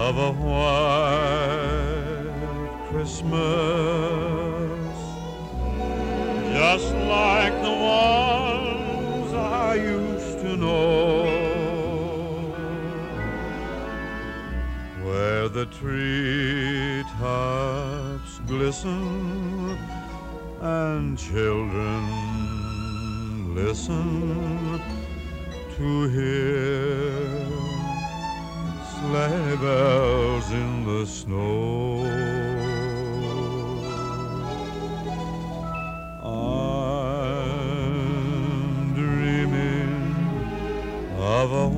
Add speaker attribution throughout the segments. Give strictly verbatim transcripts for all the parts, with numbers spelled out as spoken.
Speaker 1: of a white Christmas, just like the ones I used to know, where the treetops glisten and children listen to hear sleigh bells in the snow. I'm dreaming of a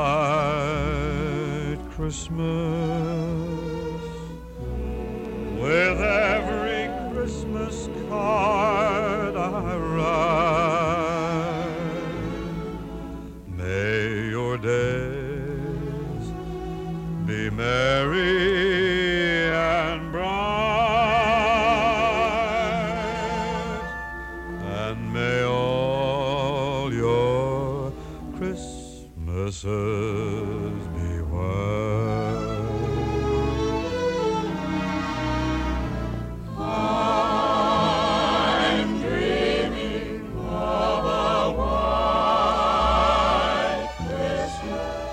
Speaker 1: white Christmas, with every Christmas card I write. May your days be merry and bright, and may all your Christmases be white.
Speaker 2: I'm dreaming of a white Christmas,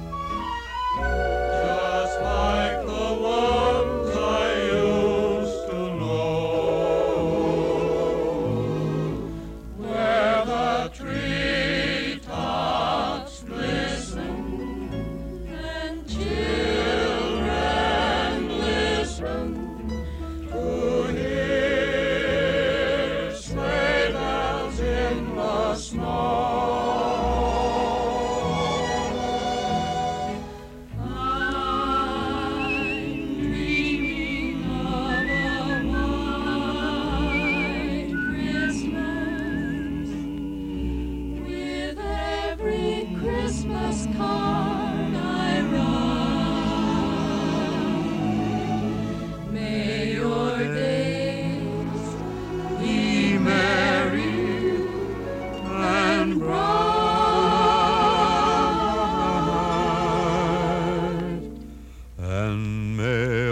Speaker 2: just like the ones I used to know, where the treetops glisten and children listen to hear sleigh bells in the snow. I'm dreaming of a white Christmas, with every Christmas card I write. May your days be merry and bright,
Speaker 1: And may